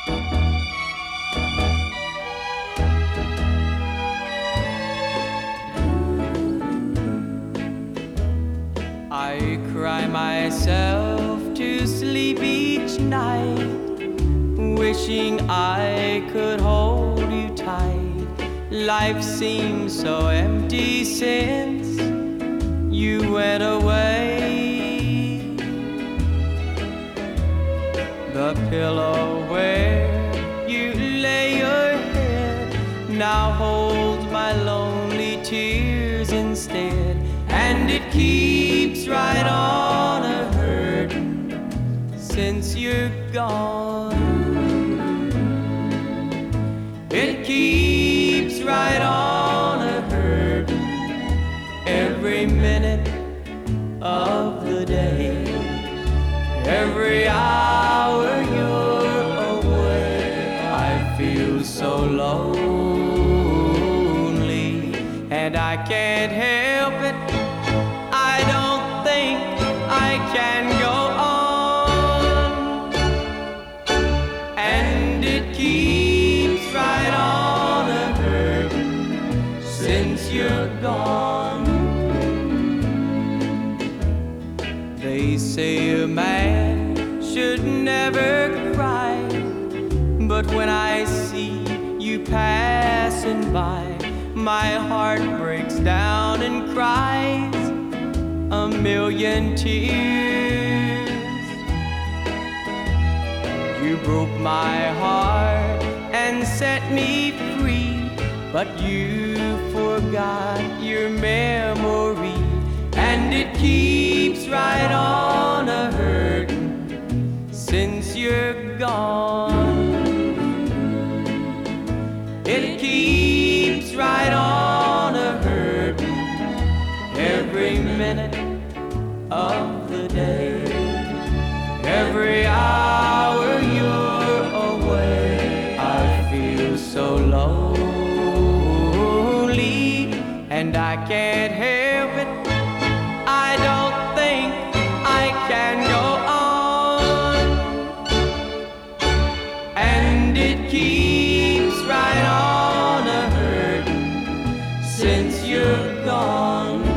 I cry myself to sleep each night, wishing I could hold you tight. Life seems so empty since you went away. The pillow where you lay your head now holds my lonely tears instead, and it keeps right on a hurtin' since you're gone. It keeps right on a hurtin' every minute of the day. Every hour you're away, I feel so lonely, and I can't help it. I don't think I can go on, and it keeps right on a hurtin' since you're gone. They say a man should never cry, but when I see you passing by, my heart breaks down and cries a million tears. You broke my heart and set me free, but you forgot your memory, and it keeps right on a hurtin' since you're gone. It keeps right on a hurtin' every minute of the day. Every hour you're away, I feel so lonely, and I can't help it. I don't think I can go on, and it keeps right on a hurtin' since you're gone.